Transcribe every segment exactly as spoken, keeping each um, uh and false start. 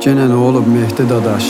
Genə nə olub Mehdi dadaş?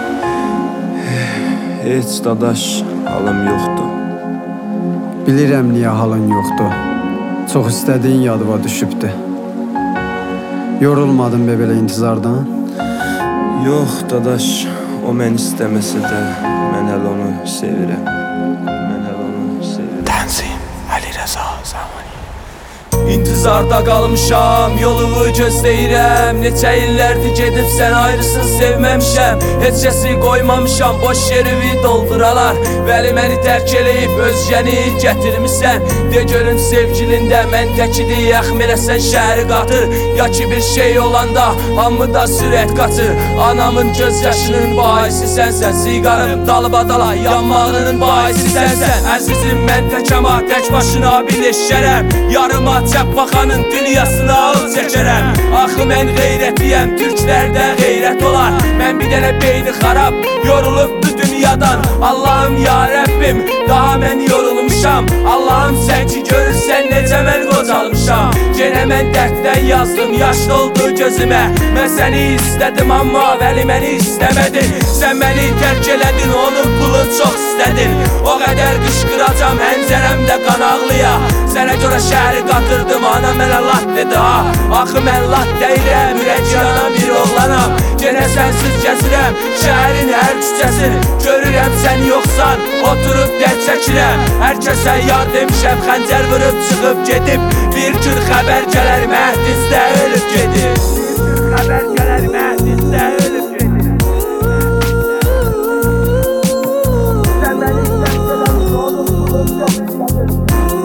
Heç dadaş, halım yoxdur. Bilirəm niyə halın yoxdur. Çox istədiyin yadıma düşübdü. Yorulmadın be belə intizardan? Yox dadaş, o mən istəməsə də mən hələ onu sevirəm. Mən hələ onu sevirəm. Tənzim Əli Rəza Zamani. İntizarda qalmışam, yolumu gözləyirəm. Neçə illərdir gedib sən ayrısın sevməmişəm. Heç kəsi qoymamışam, boş yerimi dolduralar. Vəli məni tərk eləyib özgəni gətirmisən. De görüm sevgilində mən təkidir yaxmiləsən şəhəri qatır. Ya ki bir şey olanda hamıda sürət qaçır. Anamın göz yaşının baisi sənsən. Siqarım dalıbadala yanmağının baisi sənsən. Əzizim mən təkama tək başına birləşərəm. Yarıma çəp baxanın dünyasına al çəkərəm. Axı mən qeyrətiyəm, türklərdə qeyrət olar. Mən bir dənə beyni xarab, yorulubdu dünyadan. Allahım ya Rəbbim, daha mən yorulmuşam. Allahım sən ki görürsən necə mən qocalmışam. Genə mən dərddən yazdım, yaşlı oldu gözümə. Mən səni istədim amma vəli məni istəmədin. Sən məni tərk elədin, onun pulun çox istədin. O qədər qışqıracam həncərəmdə qan ağlıya. Sənə görə şəhəri qatırdım, ana mənə lat dedi ha. Axı mən lat deyirəm, ürək yanan bir oğlanam. Genə sənsiz gəzirəm, şəhərin hər küçəsini. Görürəm sən yoxsan, oturub dəl çəkirəm. Hər kəsə yar demişəm, xəncər vurub çıxıb gedib. Bir gün xəbər gələr, Məhdizdə ölüb gedib. Bir gün xəbər gələr, Məhdizdə ölüb gedib. Sən məni tərk elədin, onun pulun çox istədin.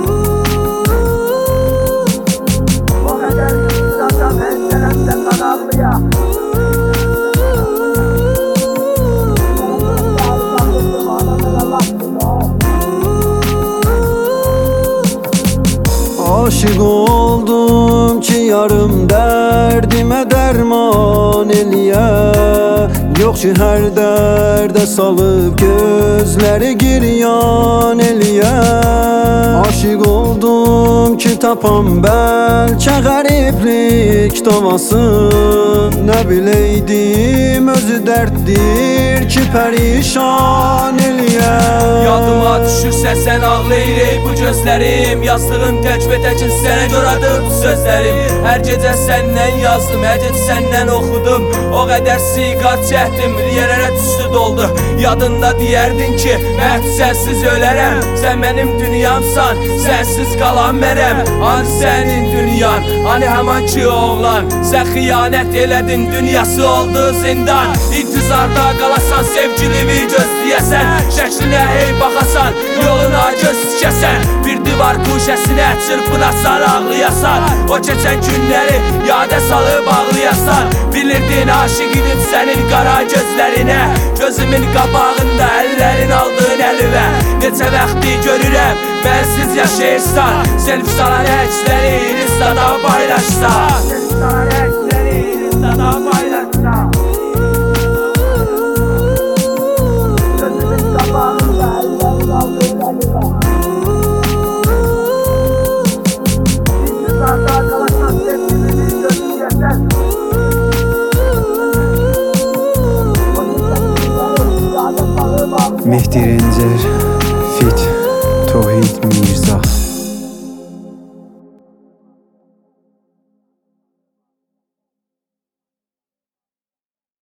Aşık oldum ki yarım dərdimə dərman eləyə. Yox ki hər dərdə salıb gözləri giryan eləyə. Aşık oldum ki tapam bəlkə qəriblik davasın. Nə biləydim özü dərddir ki pərişan eləyə. Yadıma düşürsə sən ağlayır ey bu gözlərim. Yazdığım təcbətəkin sənə görədir bu sözlərim. Hər gecə səndən yazdım, hər gecə səndən oxudum. O qədər siqar çəkdim, yerlərə düşdü doldu. Yadında deyərdin ki məhd sənsiz ölərəm. Sən mənim dünyamsan, sənsiz qalan mənəm. Hani sənin dünyan, hani həman ki oğlan. Sən xiyanət elədin, dünyası oldu zindan. İntizarda qalasan, sevgilimi gözləyəsən. Şəklinə hey baxasan, yoluna göz tikəsən. Bir divar kuşəsinə çırpınasan, ağlayasan. O keçən günləri yadə salıb ağlayasan. Bilirdin aşıq idim sənin qara gözlərinə. Gözümün qabağında əllərin aldığın əlivə. Neçə vaxtı görürəm, mənsiz yaşayırsan. Selfie salan əksləri Instada paylaşsan. Selfie salan əksləri Instada paylaşsan. Gözümün qabağında əllərin aldığın əlivə. İntizarda qalasan sevgilini gözləyəsən. Mehdi Rencer